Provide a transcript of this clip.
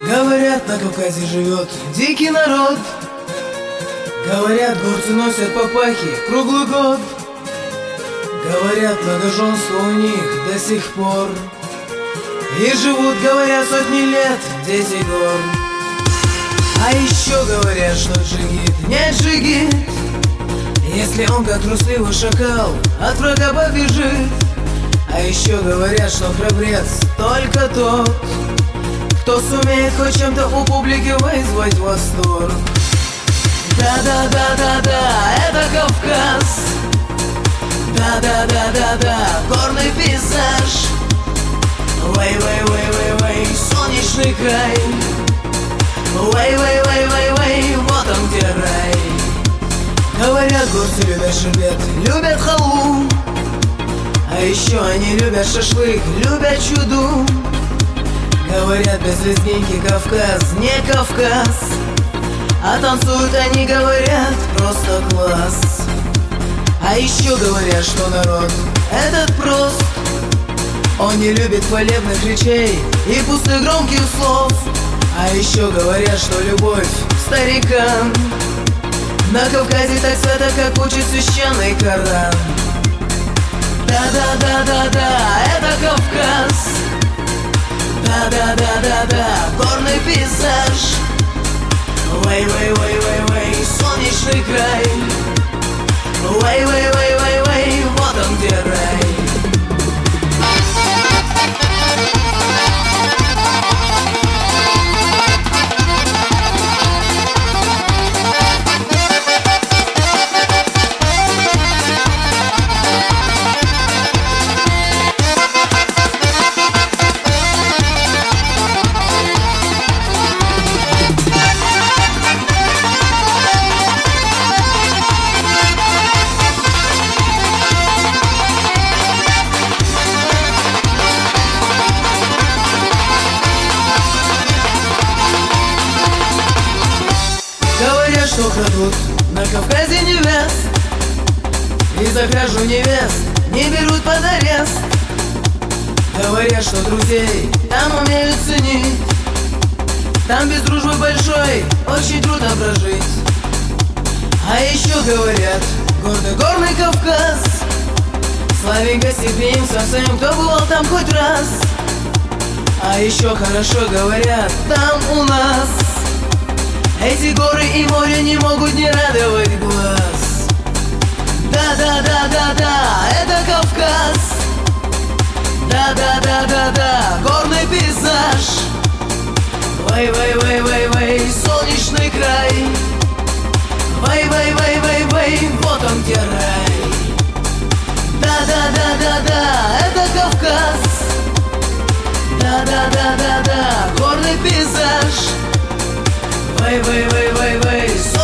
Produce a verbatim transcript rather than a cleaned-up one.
Говорят, на Кавказе живет дикий народ. Говорят, горцы носят папахи круглый год. Говорят, многоженство у них до сих пор. И живут, говорят, сотни лет дети гор. А еще говорят, что джигит не джигит, если он, как трусливый шакал, от врага побежит. А еще говорят, что храбрец только тот, кто сумеет хоть чем-то у публики вызвать восторг. Да-да-да-да-да, это Кавказ. Да-да-да-да-да, горный пейзаж. Вэй-вэй-вэй-вэй-вэй, солнечный край. Вэй-вэй-вэй-вэй-вэй, вот он где рай. Говорят, горцы любят шербет, любят халву. А еще они любят шашлык, любят чуду. Говорят, без лезгинки Кавказ не Кавказ. А танцуют они, говорят, просто класс. А еще говорят, что народ этот прост. Он не любит хвалебных речей и пустых громких слов. А еще говорят, что любовь к старикам на Кавказе так свято, как учит священный Коран. Да-да-да-да-да, это Кавказ. Да-да-да-да-да, горный пейзаж. Вэй-вэй-вэй-вэй-вэй, солнечный край. Вэй-вэй-вэй-вэй-вэй, вот он где рай. Говорят, что крадут на Кавказе невест, и за кражу невест не берут под арест. Говорят, что друзей там умеют ценить, там без дружбы большой очень трудно прожить. А еще говорят, гордый горный Кавказ славен гостеприимством всем, кто бывал там хоть раз. А еще хорошо говорят, там у нас эти горы и море не могут не радовать глаз. Да-да-да-да-да, это Кавказ. Да-да-да-да-да, горный пейзаж. Вэй-вэй-вэй-вэй-вэй, солнечный край. Вэй-вэй-вэй-вэй-вэй, вот он где рай. Да-да-да-да-да, это Кавказ. Да-да-да-да-да, горный пейзаж. Вэй-вэй-вэй-вэй-вэй.